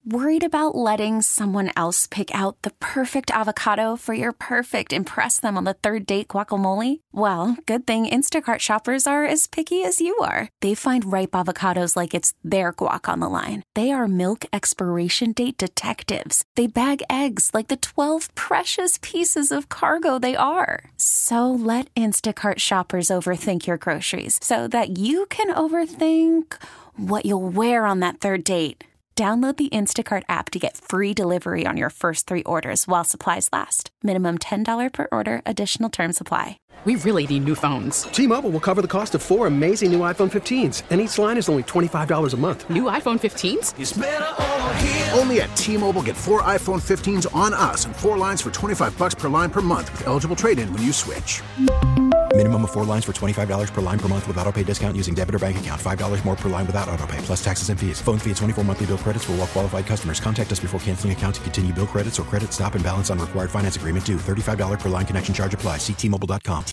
Worried about letting someone else pick out the perfect avocado for your perfect impress them on the third date guacamole? Well, good thing Instacart shoppers are as picky as you are. They find ripe avocados like it's their guac on the line. They are milk expiration date detectives. They bag eggs like the 12 precious pieces of cargo they are. So let Instacart shoppers overthink your groceries so that you can overthink what you'll wear on that third date. Download the Instacart app to get free delivery on your first 3 orders while supplies last. Minimum $10 per order. Additional terms apply. We really need new phones. T-Mobile will cover the cost of 4 amazing new iPhone 15s, and each line is only $25 a month. New iPhone 15s? It's better over here. Only at T-Mobile, get 4 iPhone 15s on us and 4 lines for $25 per line per month with eligible trade-in when you switch. Minimum of 4 lines for $25 per line per month with autopay discount using debit or bank account. $5 more per line without autopay, plus taxes and fees. Phone fee at 24 monthly bill credits for well-qualified customers. Contact us before canceling account to continue bill credits or credit stop and balance on required finance agreement due. $35 per line connection charge applies. See T-Mobile.com.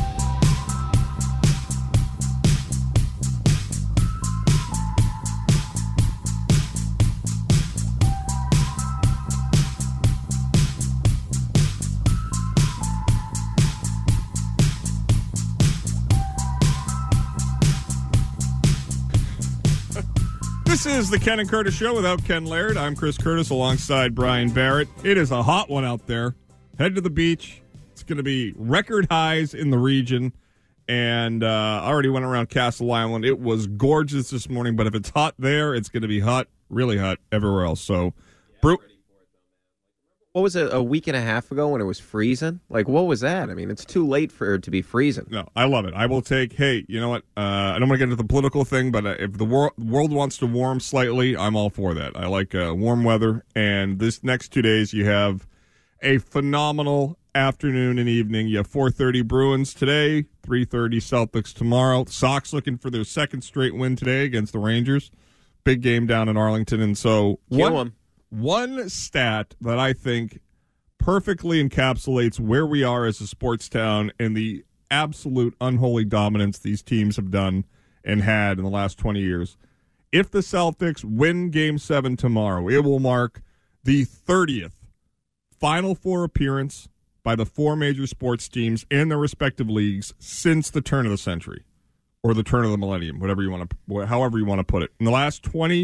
This is the Ken and Curtis Show without Ken Laird. I'm Chris Curtis alongside Brian Barrett. It is a hot one out there. Head to the beach. It's going to be record highs in the region. And I already went around Castle Island. It was gorgeous this morning, but if it's hot there, it's going to be hot, really hot everywhere else. So, what was it, a week and a half ago when it was freezing? Like, what was that? I mean, it's too late for it to be freezing. No, I love it. I will take, hey, you know what? I don't want to get into the political thing, but if the world wants to warm slightly, I'm all for that. I like warm weather. And this next 2 days, you have a phenomenal afternoon and evening. You have 4:30 Bruins today, 3:30 Celtics tomorrow. Sox looking for their second straight win today against the Rangers. Big game down in Arlington. And so one stat that I think perfectly encapsulates where we are as a sports town and the absolute unholy dominance these teams have done and had in the last 20 years. If the Celtics win Game 7 tomorrow, it will mark the 30th Final Four appearance by the 4 major sports teams in their respective leagues since the turn of the century or the turn of the millennium, however you want to put it. In the last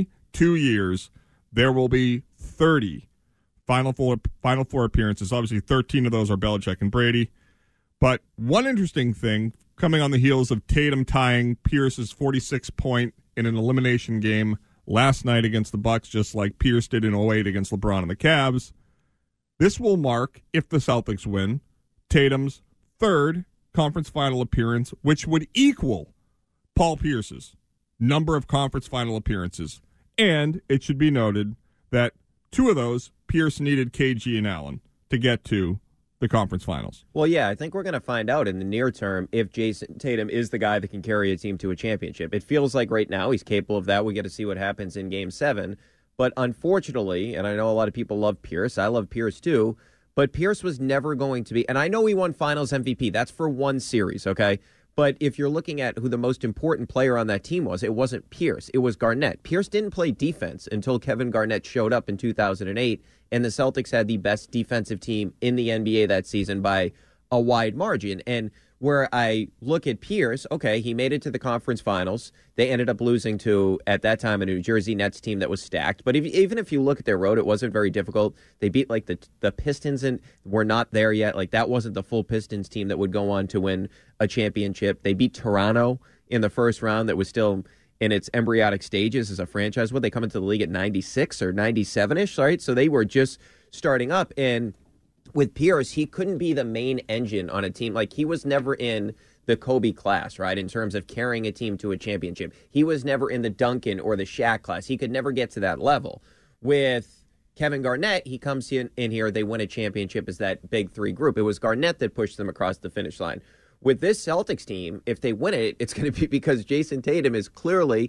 22 years, there will be 30 Final Four appearances. Obviously, 13 of those are Belichick and Brady. But one interesting thing, coming on the heels of Tatum tying Pierce's 46-point in an elimination game last night against the Bucks, just like Pierce did in 08 against LeBron and the Cavs, this will mark, if the Celtics win, Tatum's 3rd conference final appearance, which would equal Paul Pierce's number of conference final appearances. And it should be noted that 2 of those, Pierce needed KG and Allen to get to the conference finals. Well, yeah, I think we're going to find out in the near term if Jason Tatum is the guy that can carry a team to a championship. It feels like right now he's capable of that. We get to see what happens in Game 7. But unfortunately, and I know a lot of people love Pierce, I love Pierce too, but Pierce was never going to be, and I know he won Finals MVP. That's for one series, okay? But if you're looking at who the most important player on that team was, it wasn't Pierce. It was Garnett. Pierce didn't play defense until Kevin Garnett showed up in 2008, and the Celtics had the best defensive team in the NBA that season by a wide margin. And where I look at Pierce, okay, he made it to the conference finals. They ended up losing to, at that time, a New Jersey Nets team that was stacked. But even if you look at their road, it wasn't very difficult. They beat, like, the Pistons, and were not there yet. Like, that wasn't the full Pistons team that would go on to win a championship. They beat Toronto in the first round that was still in its embryonic stages as a franchise. Would they come into the league at 96 or 97-ish, right? So they were just starting up, and with Pierce, he couldn't be the main engine on a team. Like, he was never in the Kobe class, right, in terms of carrying a team to a championship. He was never in the Duncan or the Shaq class. He could never get to that level. With Kevin Garnett, he comes in here, they win a championship as that big 3 group. It was Garnett that pushed them across the finish line. With this Celtics team, if they win it, it's going to be because Jason Tatum is clearly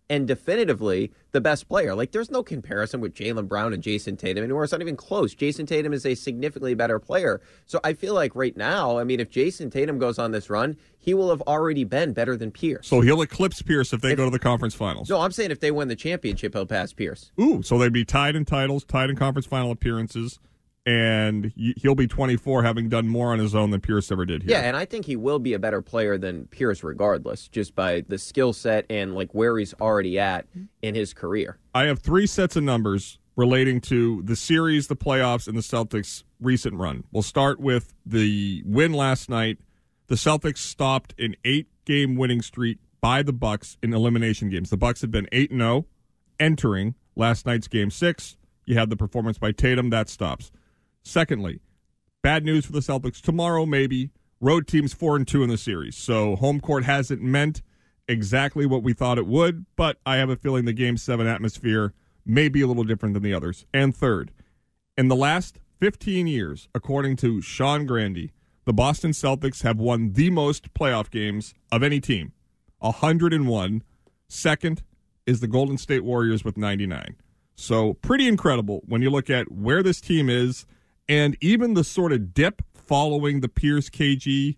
and definitively the best player. Like, there's no comparison with Jaylen Brown and Jason Tatum anymore. It's not even close. Jason Tatum is a significantly better player. So I feel like right now, I mean, if Jason Tatum goes on this run, he will have already been better than Pierce. So he'll eclipse Pierce if they go to the conference finals. No, I'm saying if they win the championship, he'll pass Pierce. Ooh, so they'd be tied in titles, tied in conference final appearances, and he'll be 24, having done more on his own than Pierce ever did here. Yeah, and I think he will be a better player than Pierce regardless, just by the skill set and like where he's already at in his career. I have 3 sets of numbers relating to the series, the playoffs, and the Celtics' recent run. We'll start with the win last night. The Celtics stopped an 8-game winning streak by the Bucks in elimination games. The Bucks had been 8-0 entering last night's Game 6. You had the performance by Tatum. That stops. Secondly, bad news for the Celtics. Tomorrow, maybe. Road team's 4-2 in the series. So home court hasn't meant exactly what we thought it would, but I have a feeling the Game 7 atmosphere may be a little different than the others. And third, in the last 15 years, according to Sean Grande, the Boston Celtics have won the most playoff games of any team, 101. Second is the Golden State Warriors with 99. So pretty incredible when you look at where this team is, and even the sort of dip following the Pierce KG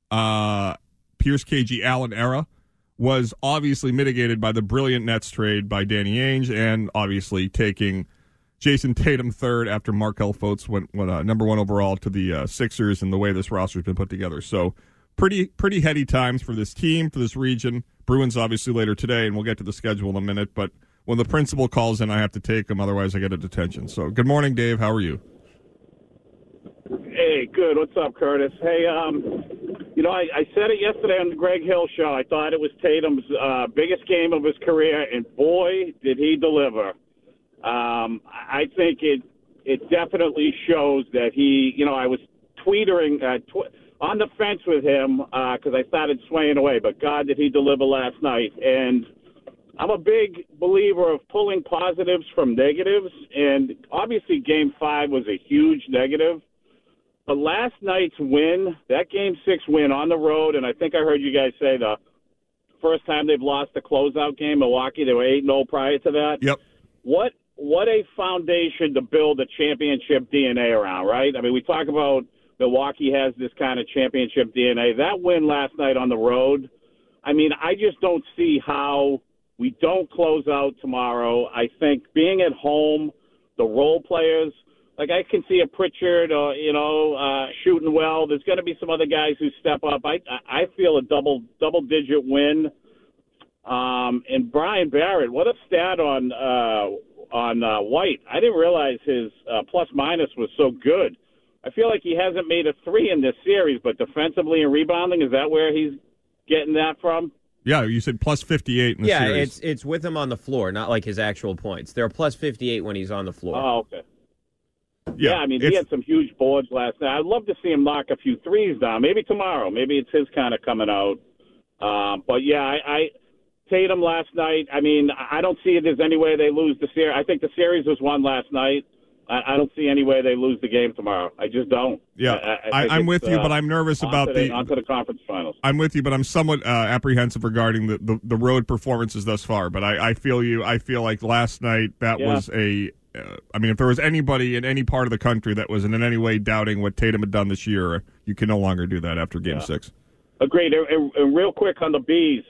Allen era was obviously mitigated by the brilliant Nets trade by Danny Ainge, and obviously taking Jason Tatum third after Markelle Fultz went number 1 overall to the Sixers, and the way this roster's been put together. So pretty heady times for this team, for this region. Bruins obviously later today, and we'll get to the schedule in a minute. But when the principal calls in, I have to take him, otherwise I get a detention. So good morning, Dave. How are you? Hey, good. What's up, Curtis? Hey, I said it yesterday on the Greg Hill show. I thought it was Tatum's biggest game of his career, and boy, did he deliver. I think it definitely shows that he, I was tweetering on the fence with him because I started swaying away, but God, did he deliver last night. And I'm a big believer of pulling positives from negatives, and obviously Game 5 was a huge negative. But last night's win, that Game 6 win on the road, and I think I heard you guys say the first time they've lost a closeout game, Milwaukee, they were 8-0 prior to that. Yep. What a foundation to build a championship DNA around, right? I mean, we talk about Milwaukee has this kind of championship DNA. That win last night on the road, I mean, I just don't see how we don't close out tomorrow. I think being at home, the role players, like I can see a Pritchard, shooting well. There's going to be some other guys who step up. I feel a double-digit win. And Brian Barrett, what a stat on White. I didn't realize his plus-minus was so good. I feel like he hasn't made a 3 in this series, but defensively and rebounding, is that where he's getting that from? Yeah, you said plus 58 in the series. Yeah, it's with him on the floor, not like his actual points. They're plus 58 when he's on the floor. Oh, okay. Yeah, I mean, he had some huge boards last night. I'd love to see him knock a few threes down. Maybe tomorrow. Maybe it's his kind of coming out. But, yeah, Tatum last night, I mean, I don't see it as any way they lose the series. I think the series was won last night. I don't see any way they lose the game tomorrow. I just don't. Yeah, I'm with you, but I'm nervous about onto the conference finals. I'm with you, but I'm somewhat apprehensive regarding the road performances thus far. But I feel you. I feel like last night that was a if there was anybody in any part of the country that was in any way doubting what Tatum had done this year, you can no longer do that after Game 6. Agreed. And real quick on the Bees,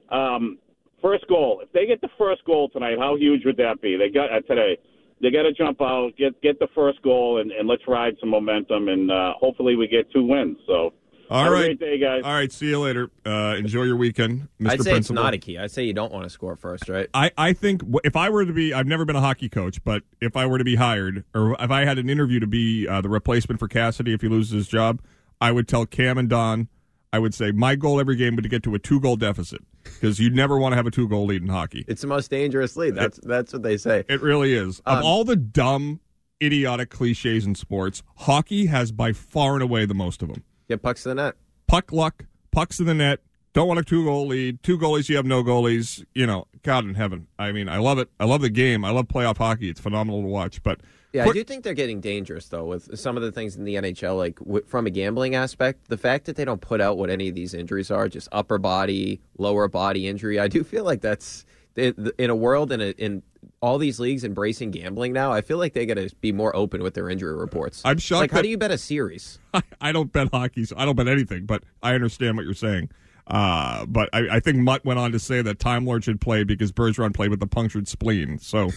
first goal. If they get the first goal tonight, how huge would that be? They got today. They got to jump out, get the first goal, and let's ride some momentum, and hopefully we get 2 wins. So, all right, have a great day, guys. All right, see you later. Enjoy your weekend, Mr. I'd say Principal. it's not a key. I'd say you don't want to score first, right? I think if I were to be, I've never been a hockey coach, but if I were to be hired, or if I had an interview to be the replacement for Cassidy if he loses his job, I would tell Cam and Don, I would say my goal every game would to get to a 2-goal deficit, because you never want to have a 2-goal lead in hockey. It's the most dangerous lead. That's what they say. It really is. Of all the dumb, idiotic cliches in sports, hockey has by far and away the most of them. Get pucks to the net. Puck luck, pucks in the net. Don't want a 2-goal lead. 2 goalies, you have no goalies. God in heaven. I mean, I love it. I love the game. I love playoff hockey. It's phenomenal to watch. But I do think they're getting dangerous, though, with some of the things in the NHL, like from a gambling aspect. The fact that they don't put out what any of these injuries are, just upper body, lower body injury, I do feel like that's In a world in all these leagues embracing gambling now, I feel like they got to be more open with their injury reports. I'm shocked. Like, how do you bet a series? I don't bet hockey, so I don't bet anything, but I understand what you're saying. But I think Mutt went on to say that Time Lord should play because Bergeron played with a punctured spleen. So,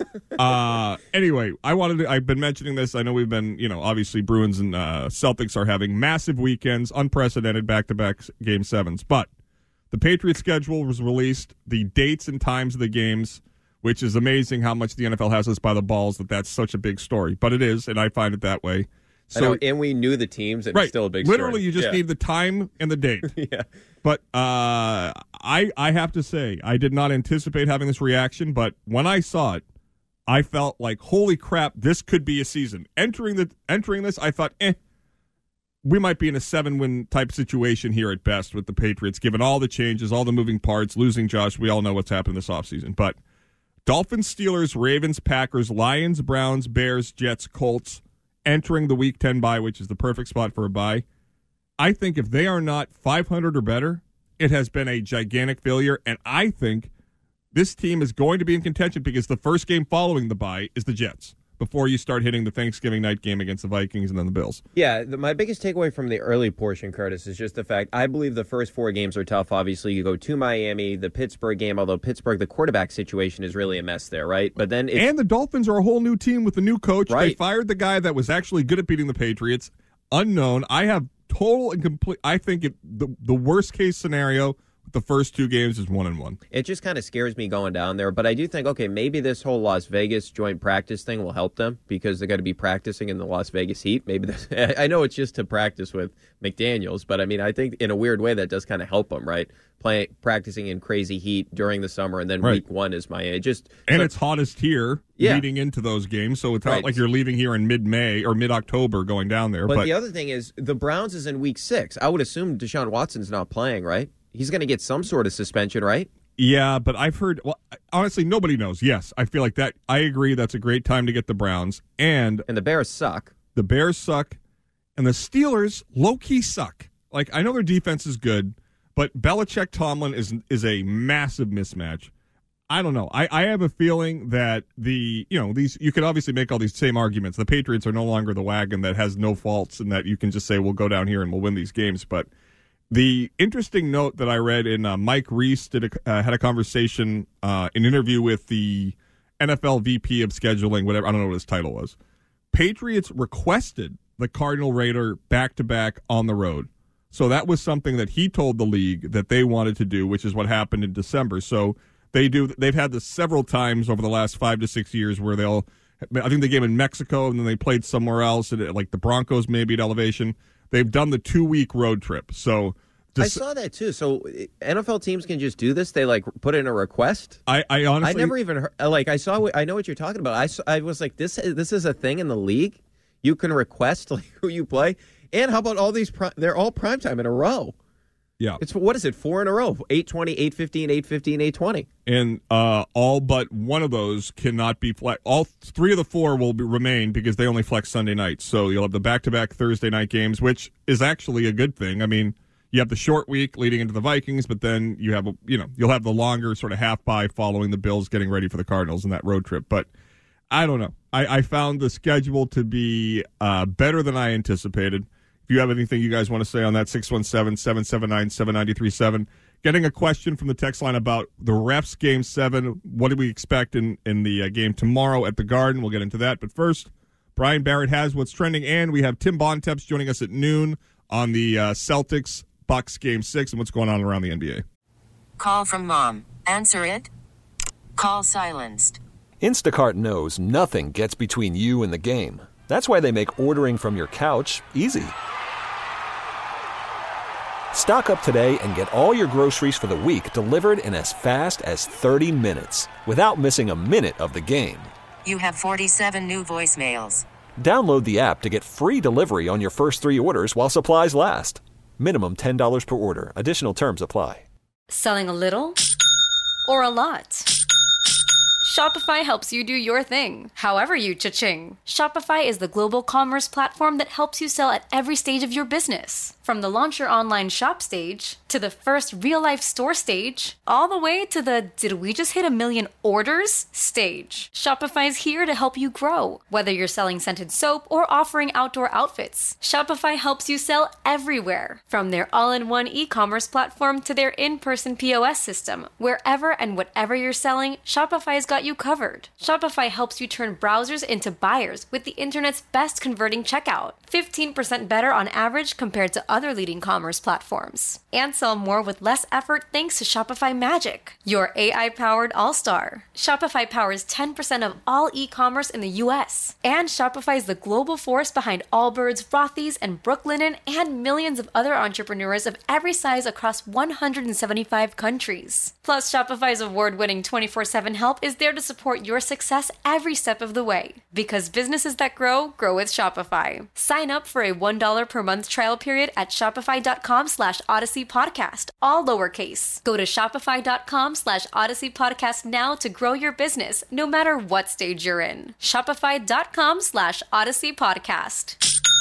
anyway, I've been mentioning this. I know we've been, obviously Bruins and Celtics are having massive weekends, unprecedented back-to-back Game 7s. But the Patriots schedule was released, the dates and times of the games, which is amazing how much the NFL has us by the balls that's such a big story. But it is, and I find it that way. So, I know, and we knew the teams, and right, it's still a big literally, story. you just need the time and the date. Yeah. But I have to say, I did not anticipate having this reaction, but when I saw it, I felt like, holy crap, this could be a season. Entering this, I thought, we might be in a 7-win type situation here at best with the Patriots, given all the changes, all the moving parts, losing Josh. We all know what's happened this offseason. But Dolphins, Steelers, Ravens, Packers, Lions, Browns, Bears, Jets, Colts, entering the Week 10 bye, which is the perfect spot for a bye. I think if they are not 500 or better, it has been a gigantic failure, and I think this team is going to be in contention because the first game following the bye is the Jets before you start hitting the Thanksgiving night game against the Vikings and then the Bills. Yeah, my biggest takeaway from the early portion, Curtis, is just the fact I believe the first 4 games are tough. Obviously, you go to Miami, the Pittsburgh game, although Pittsburgh, the quarterback situation is really a mess there, right? But then and the Dolphins are a whole new team with a new coach. Right. They fired the guy that was actually good at beating the Patriots. Unknown. I have total and complete. I think the worst case scenario with the first 2 games is 1-1. It just kind of scares me going down there, but I do think, okay, maybe this whole Las Vegas joint practice thing will help them because they're going to be practicing in the Las Vegas heat. Maybe I know it's just to practice with McDaniels, but I mean, I think in a weird way that does kind of help them, right? Practicing in crazy heat during the summer, and then Week 1 is Miami. It's hottest here leading into those games, so it's not like you're leaving here in mid-May or mid-October going down there. But the other thing is, the Browns is in Week 6. I would assume Deshaun Watson's not playing, right? He's going to get some sort of suspension, right? Yeah, but I've heard, honestly, nobody knows. Yes, I feel like that. I agree that's a great time to get the Browns. And the Bears suck. The Bears suck. And the Steelers low-key suck. Like, I know their defense is good, but Belichick-Tomlin is a massive mismatch. I don't know. I have a feeling that you could obviously make all these same arguments. The Patriots are no longer the wagon that has no faults and that you can just say, we'll go down here and we'll win these games. But the interesting note that I read in Mike Reese had a conversation, an interview with the NFL VP of scheduling, whatever, I don't know what his title was. Patriots requested the Cardinal Raider back-to-back on the road. So that was something that he told the league that they wanted to do, which is what happened in December. So they've had this several times over the last 5 to 6 years where I think they came in Mexico and then they played somewhere else, like the Broncos maybe at Elevation. They've done the 2-week road trip. So I saw that too. So NFL teams can just do this. They put in a request. I honestly, I never even heard. I know what you're talking about. I was like, this is a thing in the league. You can request who you play, and how about all these? They're all primetime in a row. Yeah, what is it? 4 in a row: 8:20, 8:15, 8:15, 8:20. And all but one of those cannot be flex. All 3 of the 4 will remain because they only flex Sunday nights. So you'll have the back-to-back Thursday night games, which is actually a good thing. I mean, you have the short week leading into the Vikings, but then you have you'll have the longer sort of half bye following the Bills getting ready for the Cardinals in that road trip. But I don't know. I found the schedule to be better than I anticipated. If you have anything you guys want to say on that, 617-779-7937. Getting a question from the text line about the refs Game 7. What do we expect in the game tomorrow at the Garden? We'll get into that. But first, Brian Barrett has what's trending, and we have Tim Bontemps joining us at noon on the Celtics-Bucks Game 6 and what's going on around the NBA. Call from mom. Answer it. Call silenced. Instacart knows nothing gets between you and the game. That's why they make ordering from your couch easy. Stock up today and get all your groceries for the week delivered in as fast as 30 minutes without missing a minute of the game. You have 47 new voicemails. Download the app to get free delivery on your first 3 orders while supplies last. Minimum $10 per order. Additional terms apply. Selling a little or a lot? Shopify helps you do your thing, however you cha-ching. Shopify is the global commerce platform that helps you sell at every stage of your business. From the launch your online shop stage, to the first real-life store stage, all the way to the did we just hit 1 million orders stage. Shopify's here to help you grow. Whether you're selling scented soap or offering outdoor outfits, Shopify helps you sell everywhere. From their all-in-one e-commerce platform to their in-person POS system, wherever and whatever you're selling, Shopify's got you covered. Shopify helps you turn browsers into buyers with the internet's best converting checkout. 15% better on average compared to other leading commerce platforms. And sell more with less effort thanks to Shopify Magic, your AI-powered all-star. Shopify powers 10% of all e-commerce in the U.S. And Shopify is the global force behind Allbirds, Rothy's, and Brooklinen, and millions of other entrepreneurs of every size across 175 countries. Plus, Shopify's award-winning 24/7 help is there to support your success every step of the way. Because businesses that grow, grow with Shopify. Sign up for a $1 per month trial period at shopify.com/Odyssey Podcast, all lowercase. Go to shopify.com/Odyssey Podcast now to grow your business, no matter what stage you're in. Shopify.com/Odyssey Podcast.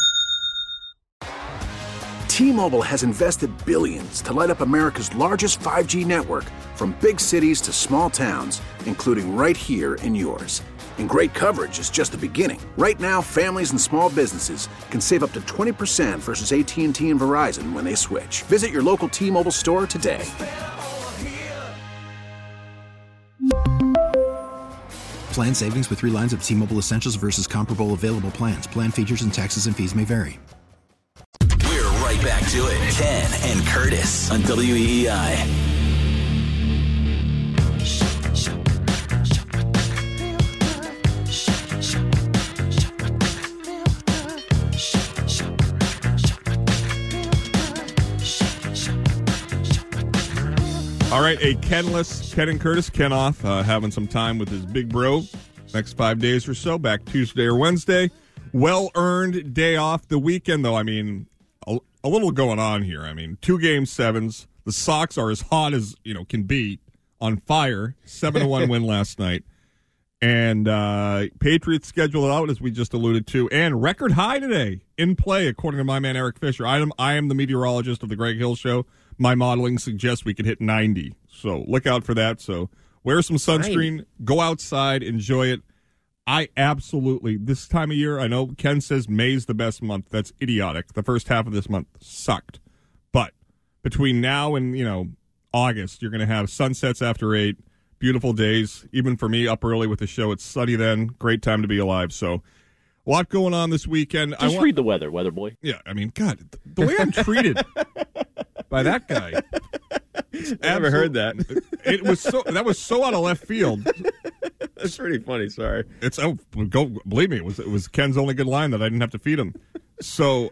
T-Mobile has invested billions to light up America's largest 5G network, from big cities to small towns, including right here in yours. And great coverage is just the beginning. Right now, families and small businesses can save up to 20% versus AT&T and Verizon when they switch. Visit your local T-Mobile store today. Plan savings with 3 lines of T-Mobile Essentials versus comparable available plans. Plan features and taxes and fees may vary. We're right back to it. Ken and Curtis on WEEI. All right, a Kenless Ken and Curtis. Ken off, having some time with his big bro. Next 5 days or so, back Tuesday or Wednesday. Well-earned day off. The weekend, though, I mean, a little going on here. I mean, 2 Game 7s. The Sox are as hot as, can be, on fire. 7-1 win last night. And Patriots schedule it out, as we just alluded to. And record high today in play, according to my man Eric Fisher. I am the meteorologist of the Greg Hill Show. My modeling suggests we could hit 90. So look out for that. So wear some sunscreen, go outside, enjoy it. I absolutely, this time of year, I know Ken says May's the best month. That's idiotic. The first half of this month sucked. But between now and, August, you're going to have sunsets after 8, beautiful days. Even for me, up early with the show, it's sunny then. Great time to be alive. So a lot going on this weekend. Just read the weather boy. Yeah, I mean, God, the way I'm treated by that guy. I never heard that. That was so out of left field. That's pretty funny. Sorry. Believe me, it was Ken's only good line that I didn't have to feed him. So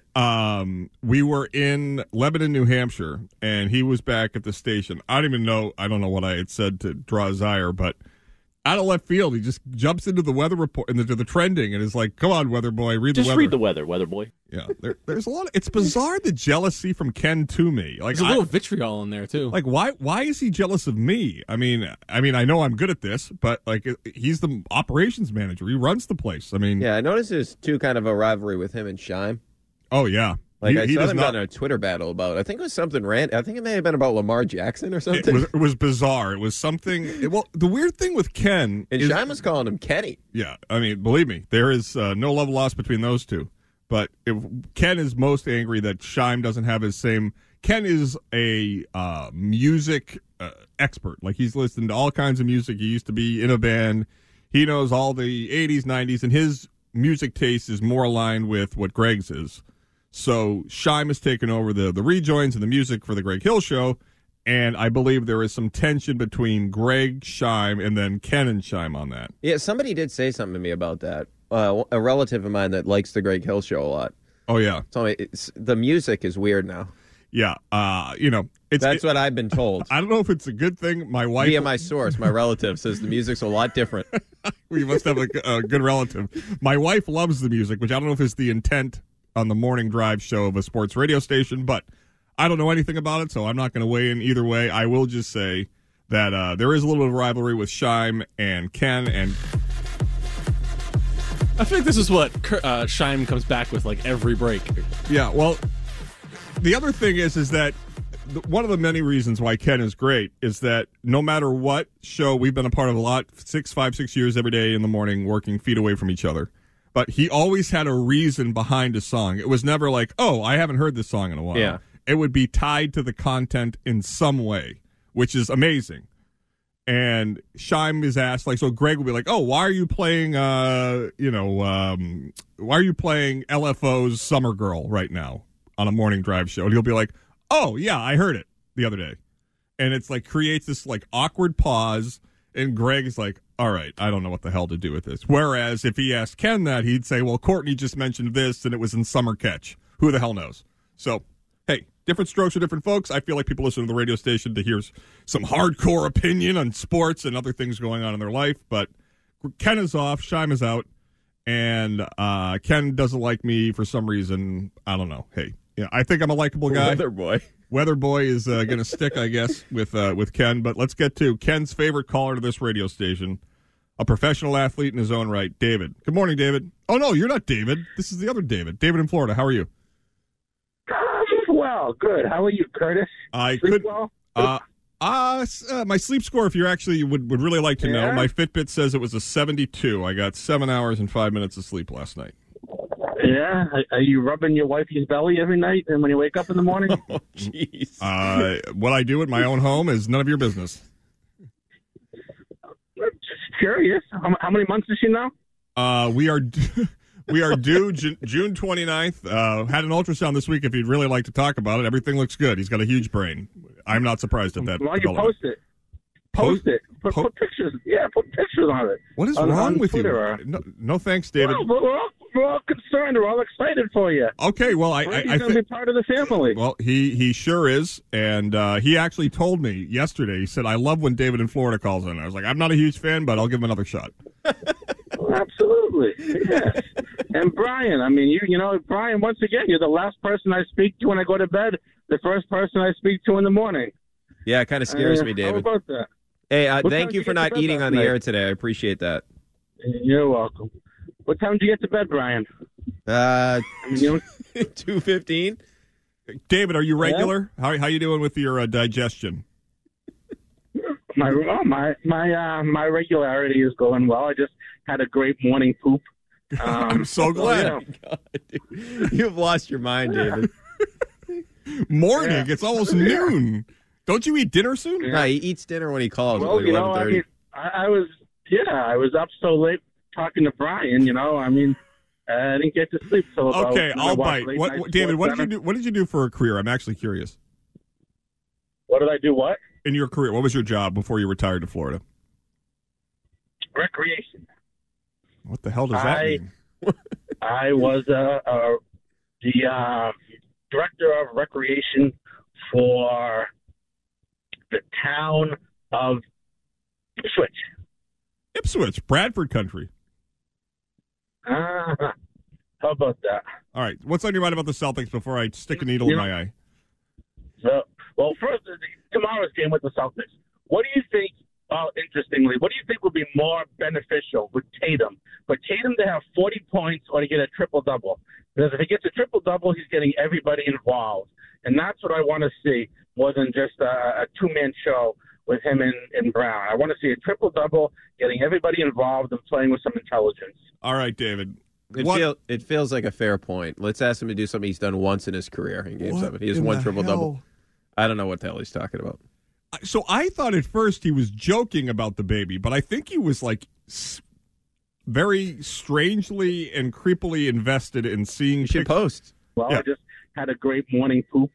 we were in Lebanon, New Hampshire, and he was back at the station. I don't know what I had said to draw his ire, but out of left field, he just jumps into the weather report, into the trending, and is like, "Come on, weather boy, read the weather." Just read the weather boy. Yeah, there's a lot. It's bizarre, the jealousy from Ken to me. Like, there's a little vitriol in there too. Like, why is he jealous of me? I mean, I know I'm good at this, but like, he's the operations manager. He runs the place. I mean, yeah, I noticed there's too kind of a rivalry with him and Shime. Oh yeah. Like, I saw them on a Twitter battle about, I think it was something I think it may have been about Lamar Jackson or something. It was bizarre. It was something. The weird thing with Ken and Shime was calling him Kenny. Yeah, I mean, believe me, there is no love lost between those two. But Ken is most angry that Shime doesn't have his same. Ken is a music expert. Like, he's listened to all kinds of music. He used to be in a band. He knows all the 80s, 90s, and his music taste is more aligned with what Greg's is. So Shime has taken over the rejoins and the music for the Greg Hill Show, and I believe there is some tension between Greg, Shime, and then Ken and Shime on that. Yeah, somebody did say something to me about that. A relative of mine that likes the Greg Hill Show a lot. Oh, yeah. So the music is weird now. Yeah, that's what I've been told. I don't know if it's a good thing. My wife, via my source, my relative says the music's a lot different. We must have a good relative. My wife loves the music, which I don't know if it's the intent on the morning drive show of a sports radio station, but I don't know anything about it, so I'm not going to weigh in either way. I will just say that there is a little bit of rivalry with Scheim and Ken. And I think this is what Scheim comes back with like every break. Yeah, well, the other thing is that one of the many reasons why Ken is great is that no matter what show we've been a part of a lot, 5-6 years every day in the morning working feet away from each other. But he always had a reason behind a song. It was never like, oh, I haven't heard this song in a while. Yeah. It would be tied to the content in some way, which is amazing. And Scheim is asked, like, so Greg will be like, oh, why are you playing, why are you playing LFO's Summer Girl right now on a morning drive show? And he'll be like, oh, yeah, I heard it the other day. And it's like creates this like awkward pause. And Greg's like, all right, I don't know what the hell to do with this. Whereas if he asked Ken that, he'd say, well, Courtney just mentioned this and it was in Summer Catch. Who the hell knows? So, hey, different strokes for different folks. I feel like people listen to the radio station to hear some hardcore opinion on sports and other things going on in their life. But Ken is off, Scheim is out, and Ken doesn't like me for some reason. I don't know. Hey, yeah, I think I'm a likable guy. Weather boy is going to stick, I guess, with Ken. But let's get to Ken's favorite caller to this radio station, a professional athlete in his own right, David. Good morning, David. Oh, no, you're not David. This is the other David. David in Florida. How are you? Well, good. How are you, Curtis? I Sleep could. Well? My sleep score, if you actually would really like to know, my Fitbit says it was a 72. I got 7 hours and 5 minutes of sleep last night. Yeah? Are you rubbing your wifey's belly every night and when you wake up in the morning? Oh, jeez. What I do at my own home is none of your business. Just curious. How many months is she now? We are due June 29th. Had an ultrasound this week if you'd really like to talk about it. Everything looks good. He's got a huge brain. I'm not surprised at that. Why don't you post it? Post it. Put pictures. Yeah, put pictures on it. What is wrong with you? No thanks, David. Well, we're all concerned. We're all excited for you. Okay, well, I think he's be part of the family. Well, he sure is, and he actually told me yesterday. He said, "I love when David in Florida calls in." I was like, "I'm not a huge fan, but I'll give him another shot." Absolutely, yes. And Brian, I mean, you know, Brian. Once again, you're the last person I speak to when I go to bed. The first person I speak to in the morning. Yeah, it kind of scares me, David. How about that? Hey, thank you for not eating on the air today. I appreciate that. You're welcome. What time did you get to bed, Brian? 2:15. David, are you regular? Yeah. How you doing with your digestion? My regularity is going well. I just had a great morning poop. I'm so glad. Oh, God, you've lost your mind, David. Morning. Yeah. It's almost noon. Don't you eat dinner soon? Yeah. No, he eats dinner when he calls. Well, at like 11:30. I was up so late talking to Brian. You know, I mean, I didn't get to sleep till about. Okay, I'll bite. David, what did you do? What did you do for a career? I'm actually curious. What did I do? What in your career? What was your job before you retired to Florida? Recreation. What the hell does that mean? I was the director of recreation for the town of Ipswich. Ipswich, Bradford country. How about that? All right. What's on your mind about the Celtics before I stick a needle in my eye? So, well, first, tomorrow's game with the Celtics. What do you think, interestingly, what do you think would be more beneficial with Tatum? For Tatum to have 40 points or to get a triple-double? Because if he gets a triple-double, he's getting everybody involved. And that's what I want to see more than just a two-man show with him and Brown. I want to see a triple-double, getting everybody involved and playing with some intelligence. All right, David. It feels like a fair point. Let's ask him to do something he's done once in his career in Game 7. He has one triple-double. I don't know what the hell he's talking about. So I thought at first he was joking about the baby, but I think he was like very strangely and creepily invested in seeing. You should post. Well, yeah. I just had a great morning poop.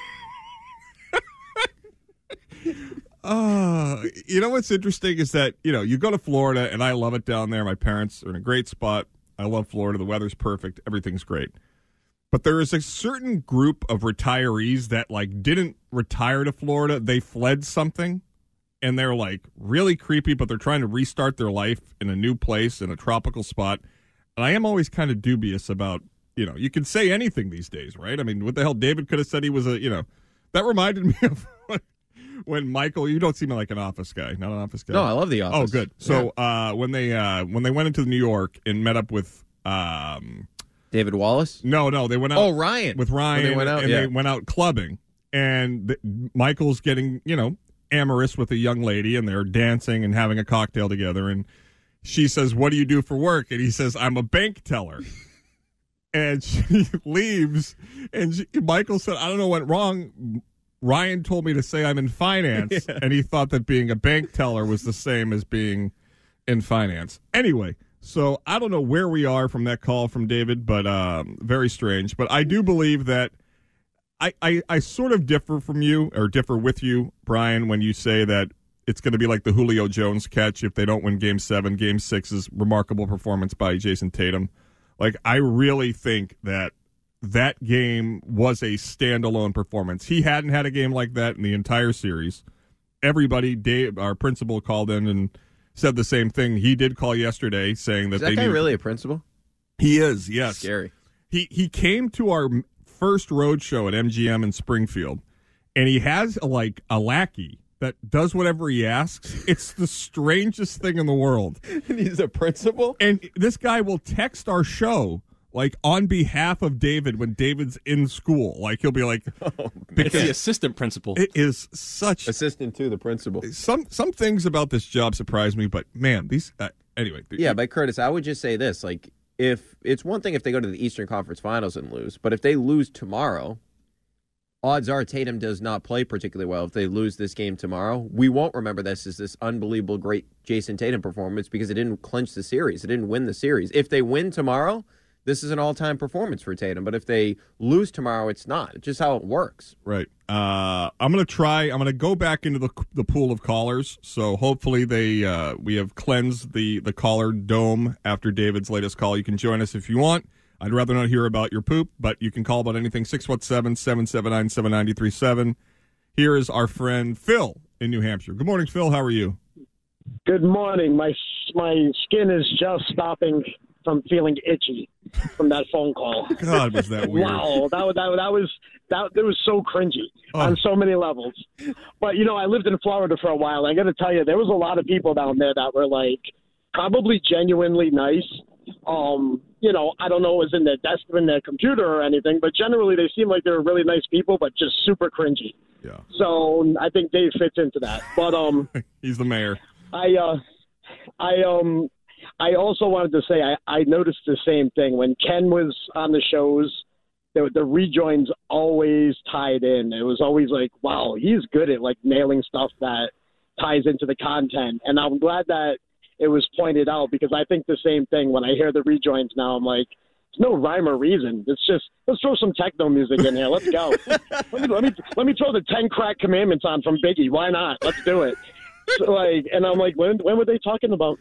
You know what's interesting is that, you know, you go to Florida, and I love it down there. My parents are in a great spot. I love Florida. The weather's perfect. Everything's great. But there is a certain group of retirees that, like, didn't retire to Florida. They fled something, and they're, like, really creepy, but they're trying to restart their life in a new place, in a tropical spot. And I am always kind of dubious about, you know, you can say anything these days, right? I mean, what the hell? David could have said he was a, you know, that reminded me of when Michael, you don't seem like an Office guy, not an Office guy. No, I love The Office. Oh, good. So when they went into New York and met up with David Wallace? No, they went out. Oh, Ryan. With Ryan, When they went out, and yeah. they went out clubbing, and Michael's getting amorous with a young lady, and they're dancing and having a cocktail together, and she says, "What do you do for work?" And he says, "I'm a bank teller." And she leaves, and Michael said, "I don't know what went wrong. Ryan told me to say I'm in finance," and he thought that being a bank teller was the same as being in finance. Anyway, so I don't know where we are from that call from David, but very strange. But I do believe that I sort of differ with you, Brian, when you say that it's going to be like the Julio Jones catch if they don't win Game 7. Game 6 is remarkable performance by Jason Tatum. Like, I really think that game was a standalone performance. He hadn't had a game like that in the entire series. Everybody, Dave, our principal, called in and said the same thing. He did call yesterday saying that Is that guy really a principal? He is, yes. Scary. He came to our first road show at MGM in Springfield, and he has a lackey that does whatever he asks. It's the strangest thing in the world. And he's a principal? And this guy will text our show, like, on behalf of David when David's in school. Like, he'll be like... It's the assistant principal. It is such... Assistant to the principal. Some things about this job surprise me, but, man, these... anyway. Yeah, but Curtis, I would just say this. Like, if it's one thing if they go to the Eastern Conference Finals and lose, but if they lose tomorrow... odds are Tatum does not play particularly well if they lose this game tomorrow. We won't remember this as this unbelievable, great Jason Tatum performance because it didn't clinch the series. It didn't win the series. If they win tomorrow, this is an all-time performance for Tatum. But if they lose tomorrow, it's not. It's just how it works. Right. I'm going to go back into the pool of callers. So hopefully we have cleansed the caller dome after David's latest call. You can join us if you want. I'd rather not hear about your poop, but you can call about anything, 617-779-7937. Here is our friend Phil in New Hampshire. Good morning, Phil. How are you? Good morning. My skin is just stopping from feeling itchy from that phone call. God, was that weird. Wow, that was so cringy on so many levels. But, I lived in Florida for a while. I got to tell you, there was a lot of people down there that were, like, probably genuinely nice. I don't know what was in their desk or in their computer or anything, but generally they seem like they were really nice people, but just super cringy. Yeah. So I think Dave fits into that. But he's the mayor. I also wanted to say I noticed the same thing when Ken was on the shows. The rejoins always tied in. It was always like, wow, he's good at like nailing stuff that ties into the content, and I'm glad that it was pointed out because I think the same thing when I hear the rejoins now. I'm like, there's no rhyme or reason. It's just, let's throw some techno music in here. Let's go. let me throw the 10 Crack Commandments on from Biggie. Why not? Let's do it. So, and I'm like, when were they talking about?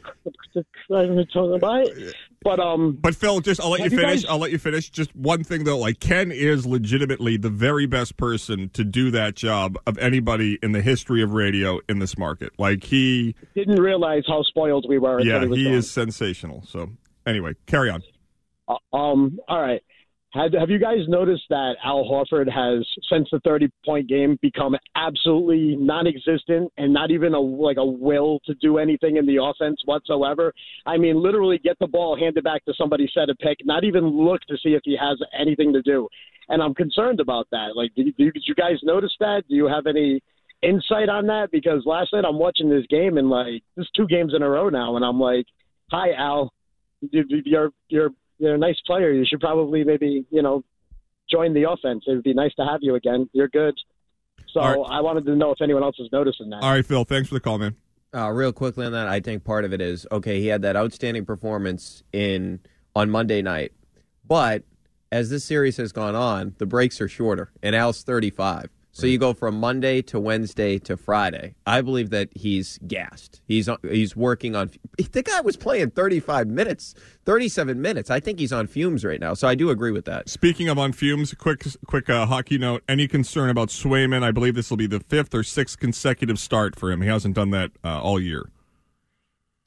But Phil, I'll let you finish. I'll let you finish. Just one thing though, like Ken is legitimately the very best person to do that job of anybody in the history of radio in this market. Like he didn't realize how spoiled we were. Yeah, he is sensational. So anyway, carry on. All right. Have you guys noticed that Al Horford has, since the 30-point game, become absolutely non-existent and not even a will to do anything in the offense whatsoever? I mean, literally get the ball, hand it back to somebody, set a pick, not even look to see if he has anything to do. And I'm concerned about that. Like, did you guys notice that? Do you have any insight on that? Because last night I'm watching this game and this is 2 games in a row now, and I'm like, hi, Al, you're a nice player. You should probably maybe, join the offense. It would be nice to have you again. You're good. So right. I wanted to know if anyone else is noticing that. All right, Phil, thanks for the call, man. Real quickly on that, I think part of it is, okay, he had that outstanding performance on Monday night. But as this series has gone on, the breaks are shorter, and Al's 35. So you go from Monday to Wednesday to Friday. I believe that he's gassed. He's working on – the guy was playing 37 minutes. I think he's on fumes right now. So I do agree with that. Speaking of on fumes, quick hockey note. Any concern about Swayman? I believe this will be the 5th or 6th consecutive start for him. He hasn't done that all year.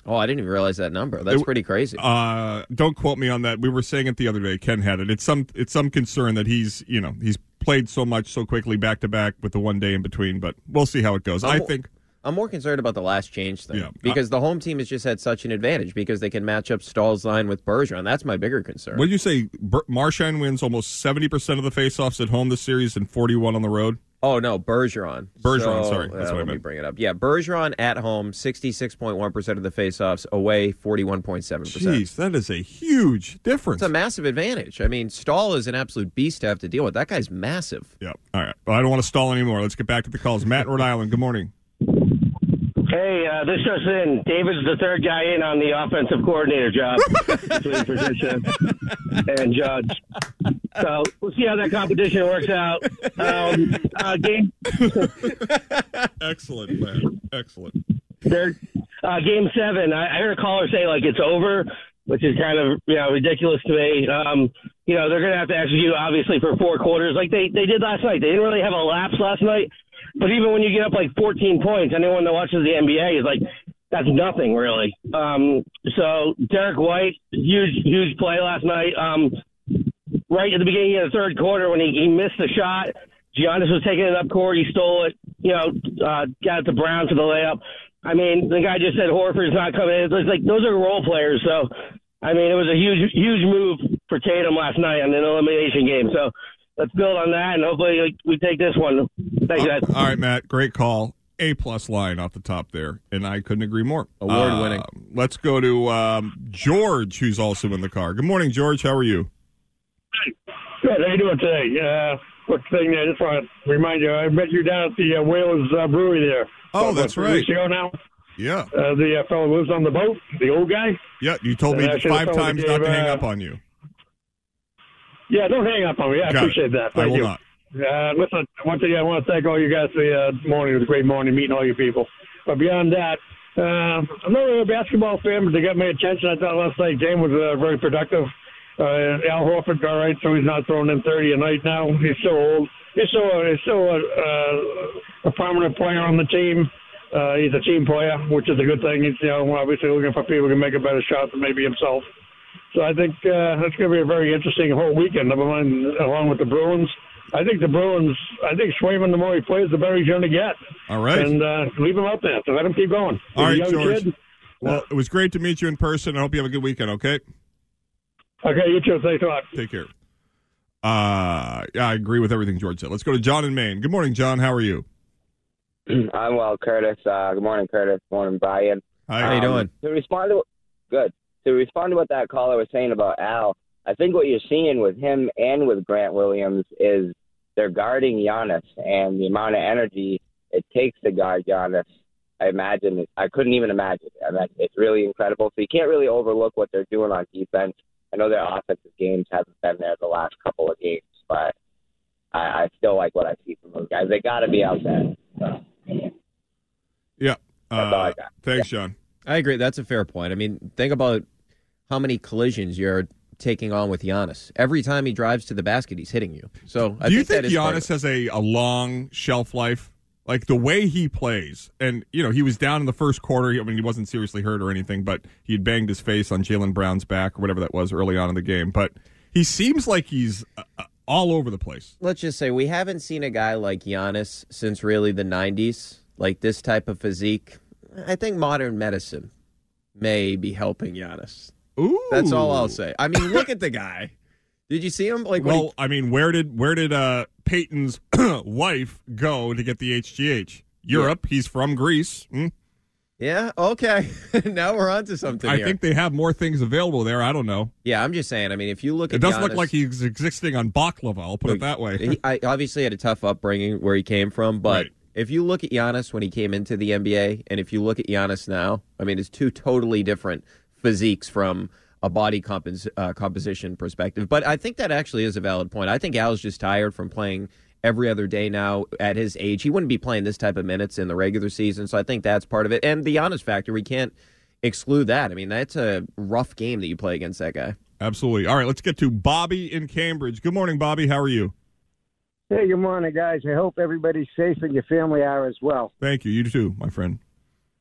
Oh, I didn't even realize that number. That's pretty crazy. Don't quote me on that. We were saying it the other day. Ken had it. It's some concern that he's played so much so quickly back to back with the 1 day in between. But we'll see how it goes. I'm more concerned about the last change thing because the home team has just had such an advantage because they can match up Stahl's line with Bergeron. That's my bigger concern. What did you say? Marchand wins almost 70% of the faceoffs at home this series and 41 on the road. Oh, no, Bergeron. Sorry. That's what I meant. Let me bring it up. Yeah, Bergeron at home, 66.1% of the faceoffs, away, 41.7%. Jeez, that is a huge difference. It's a massive advantage. I mean, Stahl is an absolute beast to have to deal with. That guy's massive. Yeah, all right. Well, I don't want to stall anymore. Let's get back to the calls. Matt, Rhode Island, good morning. Hey, this just in. David's the third guy in on the offensive coordinator job between position and Judge. So we'll see how that competition works out. Game. Excellent, man. Excellent. Game 7. I heard a caller say like it's over, which is kind of ridiculous to me. They're going to have to execute obviously for 4 quarters like they did last night. They didn't really have a lapse last night. But even when you get up like 14 points, anyone that watches the NBA is like, that's nothing really. So Derek White, huge play last night. Right at the beginning of the third quarter when he missed the shot, Giannis was taking it up court. He stole it, got it to Brown for the layup. I mean, the guy just said Horford's not coming in. It's like those are role players. So, I mean, it was a huge move for Tatum last night on an elimination game. So, let's build on that, and hopefully we take this one. Thanks, guys. All right, Matt, great call. A-plus line off the top there, and I couldn't agree more. Award-winning. Let's go to George, who's also in the car. Good morning, George. How are you? Good. How you doing today? Quick thing there. I just want to remind you, I met you down at the Whalers Brewery there. Oh, that's right. 2 weeks ago now. Yeah. The fellow who lives on the boat, the old guy. Yeah, you told me 5 times not to hang up on you. Yeah, don't hang up on me. I appreciate that. Thank you. Not. Listen, one thing I want to thank all you guys for the morning. It was a great morning meeting all you people. But beyond that, I'm not really a basketball fan, but they got my attention. I thought last night's game was very productive. Al Horford, all right, so he's not throwing in 30 a night now. He's so old. He's still a prominent player on the team. He's a team player, which is a good thing. He's obviously looking for people who can make a better shot than maybe himself. So I think that's going to be a very interesting whole weekend, never mind along with the Bruins. I think Swayman, the more he plays, the better he's going to get. All right. And leave him out there. So let him keep going. All right, young George. Kid. Well, it was great to meet you in person. I hope you have a good weekend, okay? Okay, you too. Thanks a lot. Take care. I agree with everything George said. Let's go to John in Maine. Good morning, John. How are you? I'm well, Curtis. Good morning, Curtis. Morning, Brian. Hi. How you doing? To respond to what that caller was saying about Al, I think what you're seeing with him and with Grant Williams is they're guarding Giannis, and the amount of energy it takes to guard Giannis, I couldn't even imagine it. I mean, it's really incredible. So you can't really overlook what they're doing on defense. I know their offensive games haven't been there the last couple of games, but I still like what I see from those guys. They got to be out there. So, yeah. That's all I got. Thanks, John. I agree. That's a fair point. I mean, think about how many collisions you're taking on with Giannis. Every time he drives to the basket, he's hitting you. So Do you think Giannis has a long shelf life? Like the way he plays, and he was down in the first quarter. I mean, he wasn't seriously hurt or anything, but he had banged his face on Jaylen Brown's back or whatever that was early on in the game. But he seems like he's all over the place. Let's just say we haven't seen a guy like Giannis since really the 90s, like this type of physique. I think modern medicine may be helping Giannis. Ooh. That's all I'll say. I mean, look at the guy. Did you see him? I mean, where did Peyton's wife go to get the HGH? Europe. Yeah. He's from Greece. Yeah. Okay. Now we're on to something. I think they have more things available there. I don't know. Yeah, I'm just saying. I mean, if you look at it, doesn't Giannis, look like he's existing on baklava. I'll put it that way. I obviously had a tough upbringing where he came from, but if you look at Giannis when he came into the NBA, and if you look at Giannis now, I mean, it's two totally different physiques from a body composition perspective. But I think that actually is a valid point. I think Al's just tired from playing every other day now at his age. He wouldn't be playing this type of minutes in the regular season, so I think that's part of it. And the Giannis factor, we can't exclude that. I mean, that's a rough game that you play against that guy. Absolutely. All right, let's get to Bobby in Cambridge. Good morning, Bobby. How are you? Hey, good morning, guys. I hope everybody's safe and your family are as well. Thank you. You too, my friend.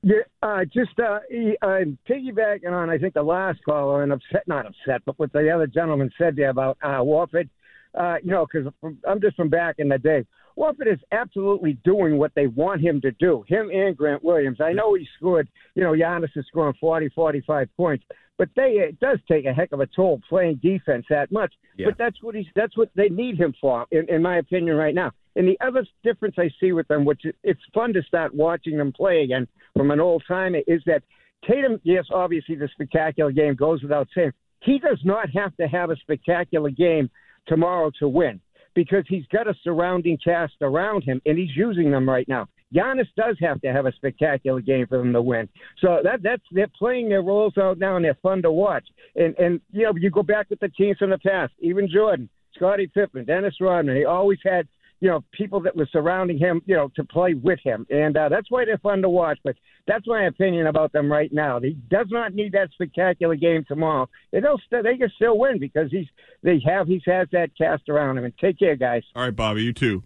Yeah, just I'm piggybacking on, I think, the last caller, and not upset, but what the other gentleman said there about Warford, because I'm just from back in the day. Warford is absolutely doing what they want him to do, him and Grant Williams. I know he scored, Giannis is scoring 40, 45 points, but it does take a heck of a toll playing defense that much. Yeah. But that's what they need him for, in my opinion, right now. And the other difference I see with them, which it's fun to start watching them play again from an old timer, is that Tatum, yes, obviously the spectacular game goes without saying. He does not have to have a spectacular game tomorrow to win, because he's got a surrounding cast around him, and he's using them right now. Giannis does have to have a spectacular game for them to win. So they're playing their roles out now, and they're fun to watch. And you go back with the teams from the past, even Jordan, Scottie Pippen, Dennis Rodman. He always had people that were surrounding him, to play with him. And that's why they're fun to watch. But that's my opinion about them right now. He does not need that spectacular game tomorrow. They can still win because he has that cast around him. And take care, guys. All right, Bobby, you too.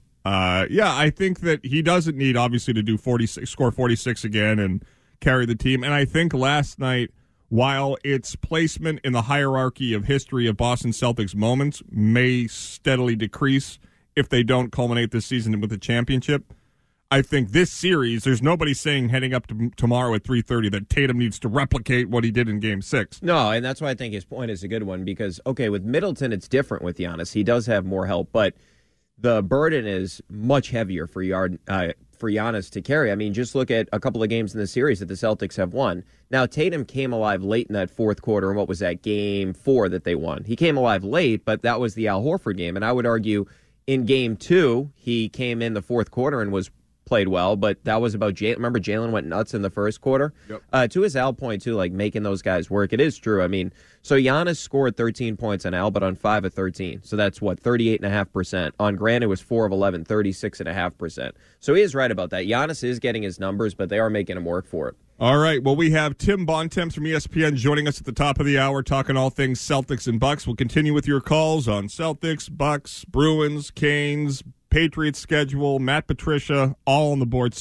I think that he doesn't need, obviously, to do score 46 again and carry the team. And I think last night, while its placement in the hierarchy of history of Boston Celtics moments may steadily decrease if they don't culminate this season with a championship, I think this series, there's nobody saying heading up to tomorrow at 3:30 that Tatum needs to replicate what he did in Game 6. No, and that's why I think his point is a good one, because, okay, with Middleton, it's different with Giannis. He does have more help, but the burden is much heavier for Giannis to carry. I mean, just look at a couple of games in the series that the Celtics have won. Now, Tatum came alive late in that fourth quarter, and what was that, Game 4 that they won? He came alive late, but that was the Al Horford game, and I would argue in Game 2, he came in the fourth quarter and played well, but that was about Jalen. Remember, Jalen went nuts in the first quarter? Yep. To his Al point, too, like making those guys work. It is true. I mean, so Giannis scored 13 points on Al, but on 5 of 13. So that's, 38.5%. On Grant, it was 4 of 11, 36.5%. So he is right about that. Giannis is getting his numbers, but they are making him work for it. All right. Well, we have Tim Bontemps from ESPN joining us at the top of the hour, talking all things Celtics and Bucks. We'll continue with your calls on Celtics, Bucks, Bruins, Canes, Patriots schedule, Matt Patricia, all on the board.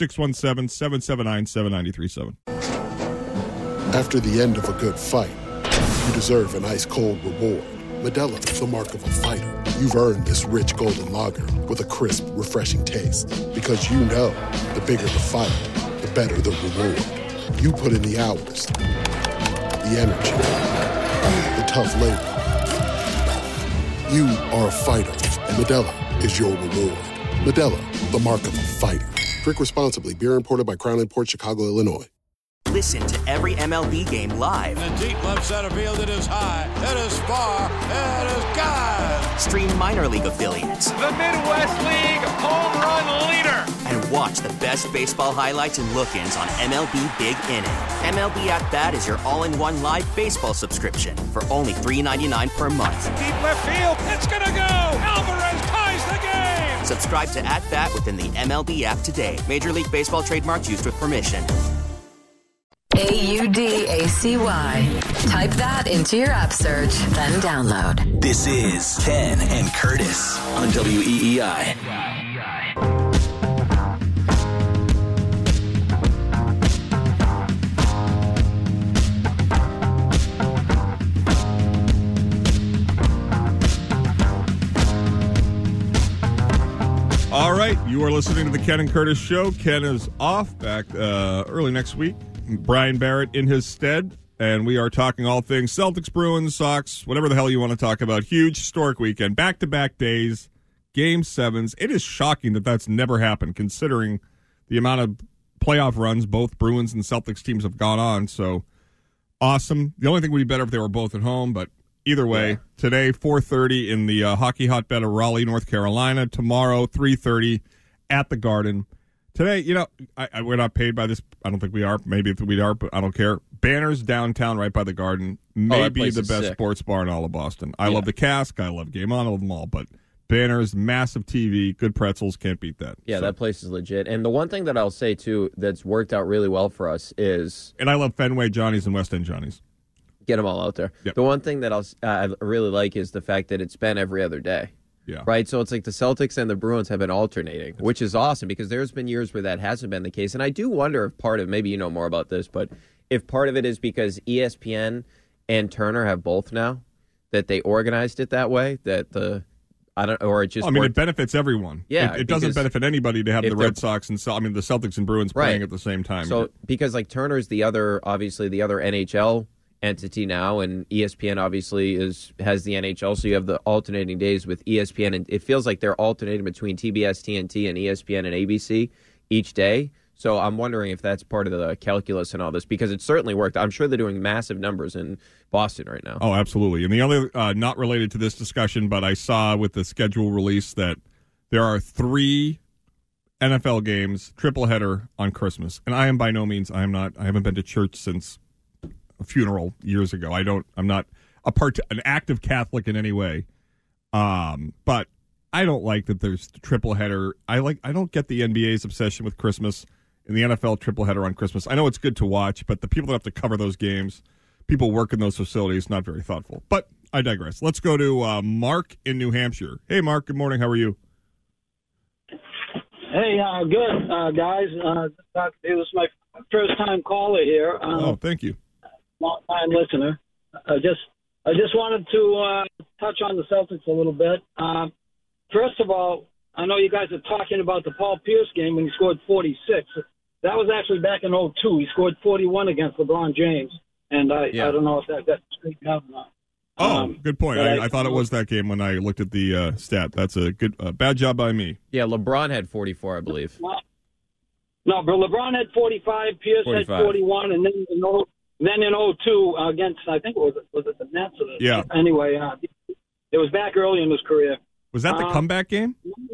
617-779-7937. After the end of a good fight, you deserve an ice-cold reward. Modelo is the mark of a fighter. You've earned this rich golden lager with a crisp, refreshing taste. Because you know, the bigger the fight, the better the reward. You put in the hours, the energy, the tough labor. You are a fighter, and Modelo is your reward. Modelo, the mark of a fighter. Drink responsibly. Beer imported by Crown Imports, Chicago, Illinois. Listen to every MLB game live. In the deep left center field, it is high, it is far, it is gone. Stream minor league affiliates. The Midwest League home run leader. And watch the best baseball highlights and look-ins on MLB Big Inning. MLB At Bat is your all-in-one live baseball subscription for only $3.99 per month. Deep left field, it's gonna go. Alvarez ties the game. Subscribe to At Bat within the MLB app today. Major League Baseball trademarks used with permission. AUDACY. Type that into your app search, then download. This is Ken and Curtis on WEEI. All right, you are listening to the Ken and Curtis Show. Ken is off back early next week. Brian Barrett in his stead, and we are talking all things Celtics, Bruins, Sox, whatever the hell you want to talk about. Huge, historic weekend, back-to-back days, Game 7s. It is shocking that that's never happened, considering the amount of playoff runs both Bruins and Celtics teams have gone on. So, awesome. The only thing would be better if they were both at home, but either way, Today, 4:30 in the hockey hotbed of Raleigh, North Carolina. Tomorrow, 3:30 at the Garden. Today, we're not paid by this. I don't think we are. Maybe if we are, but I don't care. Banners downtown right by the Garden. Maybe the best sports bar in all of Boston. I love the Cask. I love Game On. I love them all. But Banners, massive TV, good pretzels, can't beat that. Yeah, that place is legit. And the one thing that I'll say, too, that's worked out really well for us is... And I love Fenway Johnny's and West End Johnny's. Get them all out there. Yep. The one thing that I really like is the fact that it's been every other day. Yeah. Right? So it's like the Celtics and the Bruins have been alternating, which is awesome because there's been years where that hasn't been the case. And I do wonder if part of, maybe you know more about this, but if part of it is because ESPN and Turner have both now, that they organized it that way, that the, I don't, or it just. I mean, it benefits everyone. Yeah. It doesn't benefit anybody to have the Red Sox and, the Celtics and Bruins playing Right. at the same time. So, because like Turner's the other, obviously the other NHL entity now, and ESPN obviously has the NHL, so you have the alternating days with ESPN, and it feels like they're alternating between TBS, TNT, and ESPN and ABC each day. So I'm wondering if that's part of the calculus and all this, because it certainly worked. I'm sure they're doing massive numbers in Boston right now. Oh, absolutely. And the other, not related to this discussion, but I saw with the schedule release that there are 3 NFL games, triple header on Christmas. And I am by no means, I haven't been to church since a funeral years ago. I'm not an active Catholic in any way. But I don't like that there's triple header. I don't get the NBA's obsession with Christmas and the NFL triple header on Christmas. I know it's good to watch, but the people that have to cover those games, people work in those facilities, not very thoughtful. But I digress. Let's go to Mark in New Hampshire. Hey, Mark. Good morning. How are you? Hey, good, guys. It was my first-time caller here. Thank you. Long-time listener. I just wanted to touch on the Celtics a little bit. First of all, I know you guys are talking about the Paul Pierce game when he scored 46. That was actually back in 2002. He scored 41 against LeBron James, and I don't know if that got straightened out or not. Good point. I thought it was that game when I looked at the stat. That's a good bad job by me. Yeah, LeBron had 44, I believe. No, but LeBron had 45, Pierce 45. had 41, and then in 2002 against, I think was it the Nets? Yeah. Anyway, it was back early in his career. Was that the comeback game?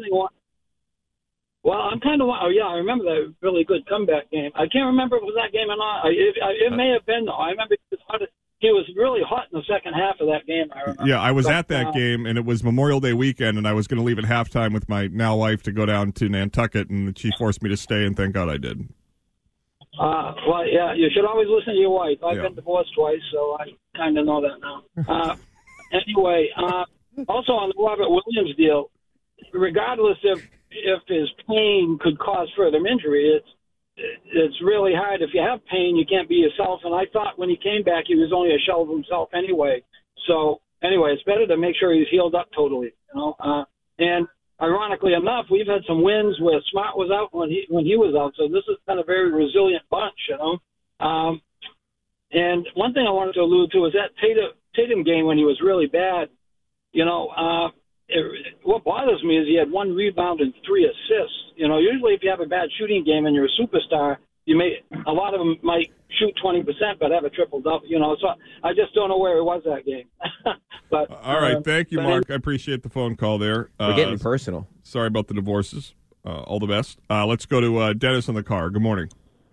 Well, I'm kind of. Oh, yeah, I remember that really good comeback game. I can't remember if it was that game or not. It may have been, though. I remember he was really hot in the second half of that game, I remember. Yeah, I was at that game, and it was Memorial Day weekend, and I was going to leave at halftime with my now wife to go down to Nantucket, and she forced me to stay, and thank God I did. Well, yeah, you should always listen to your wife. I've been divorced twice, so I kind of know that now. Anyway, also on the Robert Williams deal, regardless if his pain could cause further injury, it's really hard. If you have pain, you can't be yourself. And I thought when he came back, he was only a shell of himself anyway. So anyway, it's better to make sure he's healed up totally, you know. And ironically enough, we've had some wins where Smart was out when he was out. So this has been a very resilient bunch, you know. And one thing I wanted to allude to is that Tatum game when he was really bad. You know, what bothers me is he had 1 rebound and 3 assists. You know, usually if you have a bad shooting game and you're a superstar, a lot of them might shoot 20% but have a triple-double. You know, so I just don't know where he was that game. But all right, thank you, Mark. I appreciate the phone call there. We're getting personal. Sorry about the divorces. All the best. Let's go to Dennis in the car. Good morning.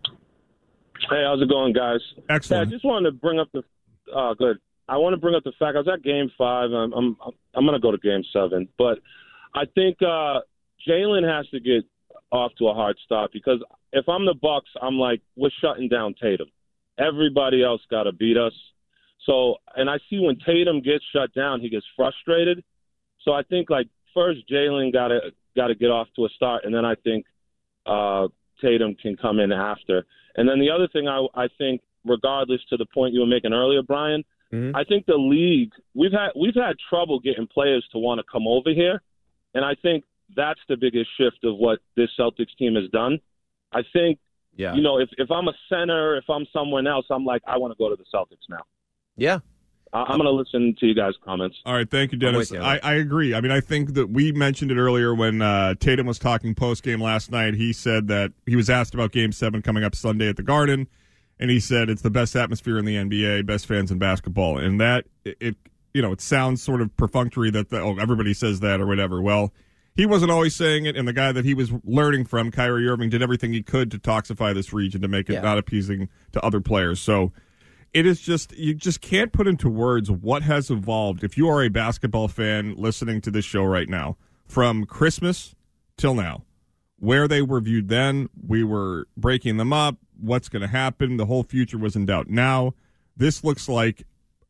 Hey, how's it going, guys? Excellent. Yeah, I just wanted to bring up good. I want to bring up the fact I was at Game 5. I'm going to go to Game 7, but I think Jalen has to get off to a hard start because if I'm the Bucks, I'm like, we're shutting down Tatum. Everybody else got to beat us. So, and I see when Tatum gets shut down, he gets frustrated. So I think like first Jalen got to get off to a start, and then I think Tatum can come in after. And then the other thing I think, regardless to the point you were making earlier, Brian. I think the league we've had trouble getting players to want to come over here, and I think that's the biggest shift of what this Celtics team has done. I think, you know, if I'm a center, if I'm someone else, I'm like, I want to go to the Celtics now. Yeah. I'm going to listen to you guys' comments. All right, thank you, Dennis. I agree. I mean, I think that we mentioned it earlier when Tatum was talking post-game last night. He said that he was asked about Game 7 coming up Sunday at the Garden. And he said it's the best atmosphere in the NBA, best fans in basketball. And that, it sounds sort of perfunctory that, everybody says that or whatever. Well, he wasn't always saying it, and the guy that he was learning from, Kyrie Irving, did everything he could to toxify this region to make it not appeasing to other players. So it is just, you just can't put into words what has evolved. If you are a basketball fan listening to this show right now, from Christmas till now, where they were viewed then, we were breaking them up. What's going to happen? The whole future was in doubt. Now, this looks like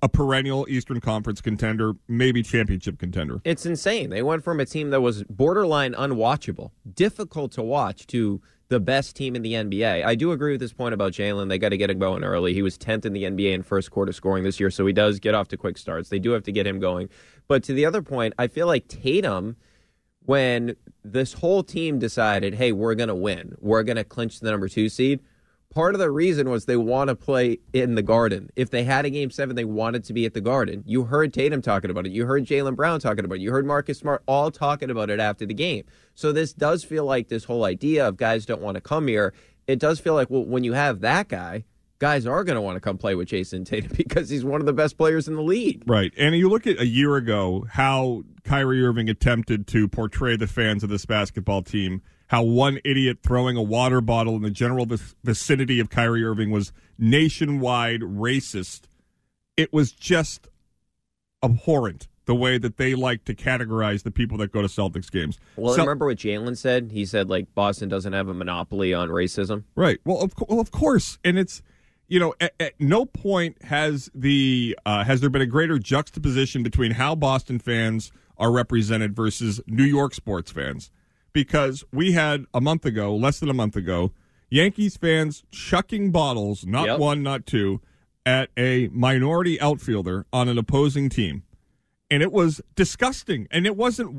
a perennial Eastern Conference contender, maybe championship contender. It's insane. They went from a team that was borderline unwatchable, difficult to watch, to the best team in the NBA. I do agree with this point about Jalen. They got to get him going early. He was 10th in the NBA in first quarter scoring this year, so he does get off to quick starts. They do have to get him going. But to the other point, I feel like Tatum, when this whole team decided, hey, we're going to win, we're going to clinch the number 2 seed, part of the reason was they want to play in the Garden. If they had a Game 7, they wanted to be at the Garden. You heard Tatum talking about it. You heard Jaylen Brown talking about it. You heard Marcus Smart all talking about it after the game. So this does feel like this whole idea of guys don't want to come here. It does feel like, well, when you have that guy, guys are going to want to come play with Jason Tatum because he's one of the best players in the league. Right. And you look at a year ago how Kyrie Irving attempted to portray the fans of this basketball team, how one idiot throwing a water bottle in the general vicinity of Kyrie Irving was nationwide racist. It was just abhorrent, the way that they like to categorize the people that go to Celtics games. Well, remember what Jalen said? He said, like, Boston doesn't have a monopoly on racism. Right. Well, of course. And it's, you know, at no point has there been a greater juxtaposition between how Boston fans are represented versus New York sports fans. Because we had less than a month ago, Yankees fans chucking bottles, not one, not two, at a minority outfielder on an opposing team. And it was disgusting. And it wasn't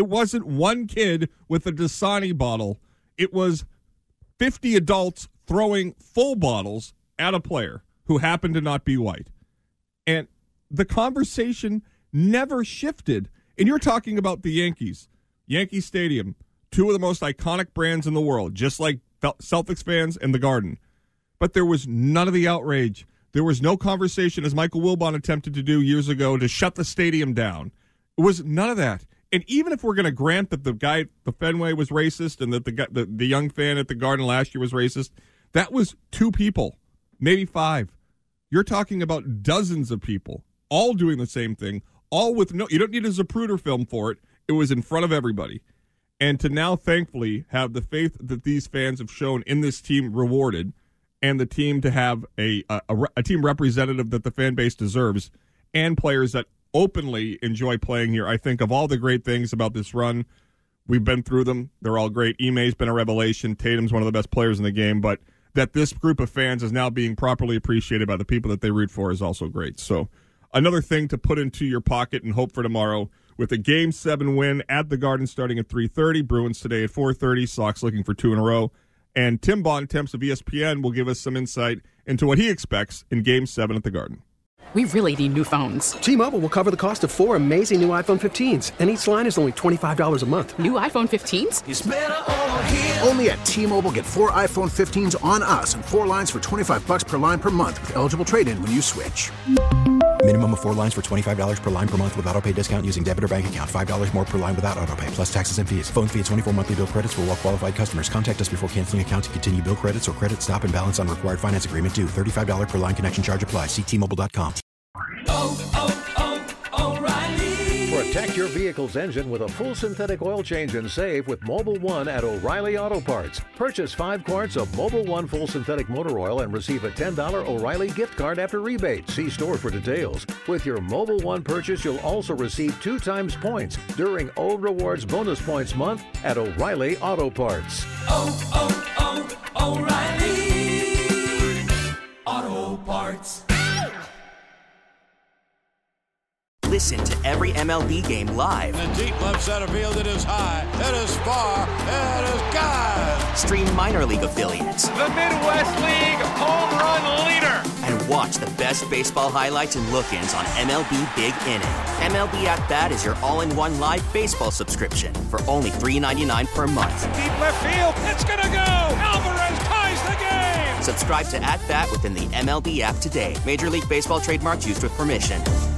one kid with a Dasani bottle. It was 50 adults throwing full bottles at a player who happened to not be white. And the conversation never shifted. And you're talking about the Yankees. Yankee Stadium, two of the most iconic brands in the world, just like Celtics fans and the Garden. But there was none of the outrage. There was no conversation, as Michael Wilbon attempted to do years ago, to shut the stadium down. It was none of that. And even if we're going to grant that the guy at the Fenway was racist and that the young fan at the Garden last year was racist, that was 2 people, maybe 5. You're talking about dozens of people, all doing the same thing, all with you don't need a Zapruder film for it. It was in front of everybody. And to now, thankfully, have the faith that these fans have shown in this team rewarded, and the team to have a team representative that the fan base deserves, and players that openly enjoy playing here. I think of all the great things about this run, we've been through them. They're all great. Ime's been a revelation. Tatum's one of the best players in the game. But that this group of fans is now being properly appreciated by the people that they root for is also great. So another thing to put into your pocket and hope for tomorrow. With a Game 7 win at the Garden starting at 3:30, Bruins today at 4:30, Sox looking for 2 in a row. And Tim Bontemps of ESPN will give us some insight into what he expects in Game 7 at the Garden. We really need new phones. T-Mobile will cover the cost of 4 amazing new iPhone 15s, and each line is only $25 a month. New iPhone 15s? It's better over here. Only at T-Mobile, get 4 iPhone 15s on us and 4 lines for $25 per line per month with eligible trade-in when you switch. Minimum of 4 lines for $25 per line per month with autopay discount using debit or bank account. $5 more per line without autopay, plus taxes and fees. Phone fee at 24 monthly bill credits for well-qualified customers. Contact us before canceling account to continue bill credits or credit stop and balance on required finance agreement due. $35 per line connection charge applies. See T-Mobile.com. Protect your vehicle's engine with a full synthetic oil change and save with Mobil 1 at O'Reilly Auto Parts. Purchase 5 quarts of Mobil 1 full synthetic motor oil and receive a $10 O'Reilly gift card after rebate. See store for details. With your Mobil 1 purchase, you'll also receive 2 times points during O Rewards Bonus Points Month at O'Reilly Auto Parts. O'Reilly Auto Parts. Listen to every MLB game live. In the deep left center field, it is high, it is far, it is gone. Stream minor league affiliates. The Midwest League home run leader. And watch the best baseball highlights and look-ins on MLB Big Inning. MLB At Bat is your all-in-one live baseball subscription for only $3.99 per month. Deep left field, it's gonna go. Alvarez ties the game. Subscribe to At Bat within the MLB app today. Major League Baseball trademarks used with permission.